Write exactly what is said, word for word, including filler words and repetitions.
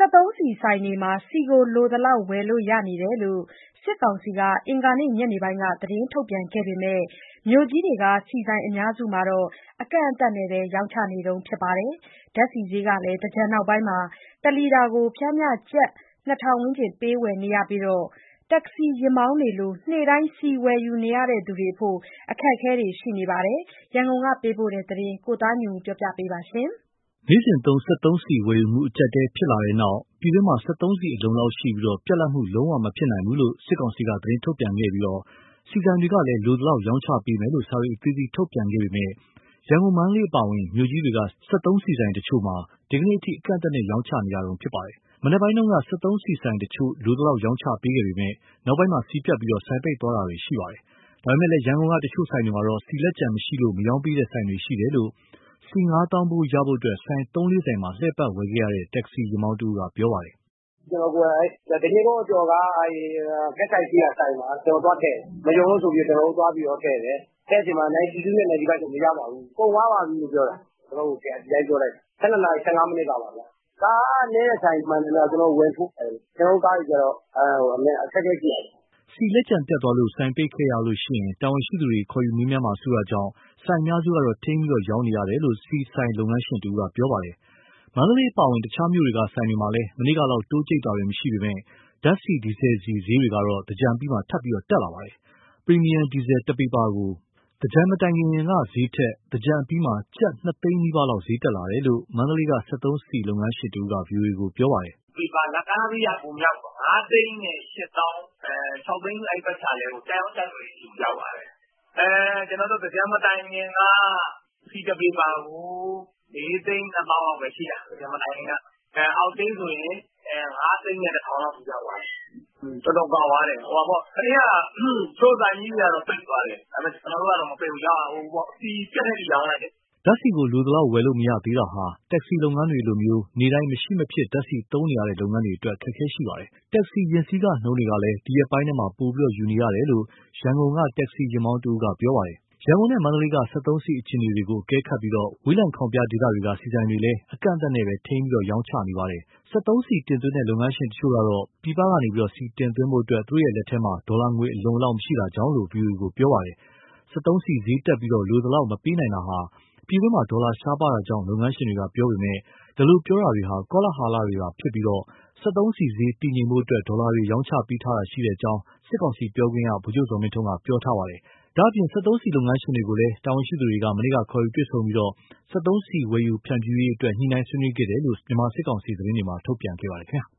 သုံးဆီဆိုင်တွေမှာဆီကိုလိုသလောက်ဝယ်လို့ရနေတယ်လို့စစ်ကောင်စီကအင်္ဂါနေ့ညနေပိုင်းကသတင်းထုတ်ပြန်ခဲ့ပေမဲ့မြို့ကြီးတွေကဆီဆိုင်အများစုမှာအကန့်အသတ်နဲ့သာရောင်းချနေတုန်းဖြစ်ပါတယ်။ဓါတ်ဆီဈေးကလည်းသင်္ကြန်နောက်ပိုင်းမှာတလီတာကိုပျမ်းမျှကျပ်နှစ်ထောင်ဝန်းကျင်ပေးဝယ်နေရပြီးတက္ကစီယာဉ်မောင်းတွေလိုနေ့တိုင်းဆီဝယ်ယူနေရသူတွေအဖို့အခက်အခဲတွေရှိနေပါတယ်။ရန်ကုန်ကပေးပို့တဲ့သတင်းကိုကိုသားညွန့်ဦးကပြောပြပါမယ်။နေ့စဉ်သုံးစက်သုံးဆီဝယ်ယူမှုအကျပ်တဲဖြစ်လာတဲ့နောက်ပြည်တွင်းမှာစက်သုံးဆီအလုံလောက်ရှိပြီးပြတ်လတ်မှုလုံးဝမဖြစ်နိုင်ဘူးလို့စစ်ကောင်စီကသတင်းထုတ်ပြန်ခဲ့ပြီးဆီဆိုင်တွေကလည်းလိုသလောက်ရောင်းချပေးမယ်လို့စာရိတ်အသီးသီးထုတ်ပြန်ခဲ့ပေမဲ့ရန်ကုန်မန္တလေးအပါအဝင်မြို့ကြီးတွေကစက်သုံးဆီဆိုင်တချို့မှာဒီကနေ့အထိအကန့်အသတ်နဲ့ရောင်းချနေရတုန်းဖြစ်ပါတယ်။မနေ့ပိုင်းတုန်းကစက်သုံးဆီဆိုင်တချို့လိုသလောက်ရောင်းချပေးခဲ့ပေမဲ့နောက်ပိုင်းမှာဆီပြတ်ပြီးဆိုင်ပိတ်သွားတာတွေရှိပါတယ်။ဒါပေမဲ့လည်းရန်ကုန်ကတချို့ဆိုင်တွေမှာတော့ဆီလက်ကျန်မရှိလို့မရောင်းပေးတဲ့ဆိုင်တွေရှိတယ်လို့ဆီငါးသောင်းဖိုးရဖို့ဆိုင်သုံးလေးဆိုင်မှာလှည့်ပတ်ဝယ်ခဲ့ရတဲ့တက္ကစီယာဉ်မောင်းတဦးကပြောပါတယ်။ကျွန်တော်ကတကယ်တော့ကြော်ကကက်ဆိုင်ကြီးကဆိုင်မှာကျွန်တော်သွားခဲ့မယုံလို့ဆိုပြီးကျွန်တော်သွားပြီးတော့ခဲ့တယ်။တဲ့ချိန်မှာနိုင်တီတူးနဲ့နိုင်တီဘတ်ကိုမရပါဘူး။ကုန်သွားပါပြီလို့ပြောတာ။ကျွန်တော်ကိုပြန်ပြန်ပြောလိုက်။ဆယ်နှစ်နာရီဆယ်ငါးမိနစ်ကပါဗျာ။ကားနဲ့ဆိုင်မှန်တယ်ကျွန်တော်ဝင်ထိုးတယ်။ကျွန်တော်ကားကြီးကျတော့အဲအမေအခက်အခဲရှိတယ်။ဆီလက်ကျန်ပြတ်သွားလို့ဆိုင်ပိတ်ခဲ့ရလို့ရှိရင်တာဝန်ရှိသူတွေခေါ်ယူမေးမြန်းမှာစိုးရကြောင်းဆိုင်များစုကတော့ထိန်းပြီးရောင်းနေရတယ်လို့ဆီဆိုင်လုပ်ငန်းရှင်တူကပြောပါတယ်။မန္တလေးပါဝင်တခြားမြို့တွေကဆိုင်တွေမှာလည်းမနေ့ကလောက်တိုးကျိတ်တာတွေမရှိပေမဲ့ဓာတ်ဆီဒီဇယ်ဆီဈေးတွေကတော့တကြံပြီးမှထပ်ပြီးတက်လာပါတယ်။ပရီမီယံဒီဇယ်တပီပါကိုတကြံမတိုင်ခင်ကဈေးထက်တကြံပြီးမှကျပ်နှစ်သိန်းနီးပါးလောက်ဈေးတက်လာတယ်လို့မန္တလေးကစက်သုံးဆီလုပ်ငန်းရှင်တူက ဗွီအိုအေကိုပြောပါတယ်။ပီပါလက်ကားဈေးကပုံမြောက်ပါငါးသိန်းနဲ့ရှစ်သောင်းအဲ၆သိန်းအဲ့ပတ်ချလဲကိုတိုင်အောင်တက်လို့ယူရောက်ပါတယ်။အဲကျွန်တော်တို့တကြံမတိုင်ခင်ကဆီတပီပါကိုလေးသိန်းနှစ်သောင်းလောက်ပဲရှိတာတကြံမတိုင်ခင်ကအဲအောက်သိန်းဆိုရင်အဲငါးသိန်းနဲ့တစ်ထောင်လောက်ရောက်သွားတယ်။တော်တော်ကောင်းသွားတယ်ဟိုပေါ့ခရီးကစိုးဆိုင်ကြီးတွေကတော့ပိတ်သွားတယ်ဒါပေမဲ့ကျွန်တော်တို့ကတော့မပိတ်ဘူးရောက်ဟိုပေါ့စီပြက်တဲ့ရောင်းလိုက်တယ်ဓာတ်ဆီကိုလိုသလောက်ဝယ်လို့မရသေးတာဟာတက္ကစီလုပ်ငန်းတွေလိုမျိုးနေတိုင်းမရှိမဖြစ်ဓာတ်ဆီသုံးနေရတဲ့လုပ်ငန်းတွေအတွက်အခက်အခဲရှိပါတယ်။တက္ကစီယာဉ်စီးကနှုန်းတွေကလည်းဒီရက်ပိုင်းထဲမှာပိုပြီးယူနေရတယ်လို့ရန်ကုန်ကတက္ကစီယာဉ်မောင်းတူကပြောပါတယ်။ရန်ကုန်နဲ့မန္တလေးကစက်သုံးဆီအခြေအနေတွေကိုအကဲခတ်ပြီးဝေးလံခေါင်ပြဒေသတွေကစီဆိုင်တွေလည်းအကန့်အသတ်နဲ့ပဲထိန်းပြီးရောင်းချနေပါတယ်။စက်သုံးဆီတင်သွင်းတဲ့လုပ်ငန်းရှင်တချို့ကတော့ပြည်ပကနေဆီတင်သွင်းဖို့အတွက်သူတို့ရဲ့လက်ထဲမှာဒေါ်လာငွေအလုံအလောက်မရှိတာကြောင့်လို့ ဗွီအိုအေကိုပြောပါတယ်။စက်သုံးဆီဈေးတက်ပြီးလိုသလောက်မပေးနိုင်တာဟာပြည်တွင်းမှာဒေါ်လာရှားပါးတာကြောင့်လုပ်ငန်းရှင်တွေကပြောပေမဲ့ဒီလိုပြောတာတွေဟာကောလဟာလတွေသာဖြစ်ပြီးစက်သုံးဆီဈေးတည်ငြိမ်ဖို့အတွက်ဒေါ်လာတွေရောင်းချပေးထားတာရှိတဲ့အကြောင်းစစ်ကောင်စီပြောခွင့်ရဗိုလ်ချုပ်ဇော်မင်းထွန်းကပြောထားပါတယ်။ဒါ့အပြင်စက်သုံးဆီလုပ်ငန်းရှင်တွေကိုလည်းတာဝန်ရှိသူတွေကမနေ့ကခေါ်ယူတွေ့ဆုံပြီးစက်သုံးဆီဝယ်ယူဖြန့်ဖြူးရေးအတွက်ညှိနှိုင်းဆွေးနွေးခဲ့တယ်လို့မြန်မာစစ်ကောင်စီသတင်းတွေမှာထုတ်ပြန်ခဲ့ပါတယ်ခင်ဗျာ။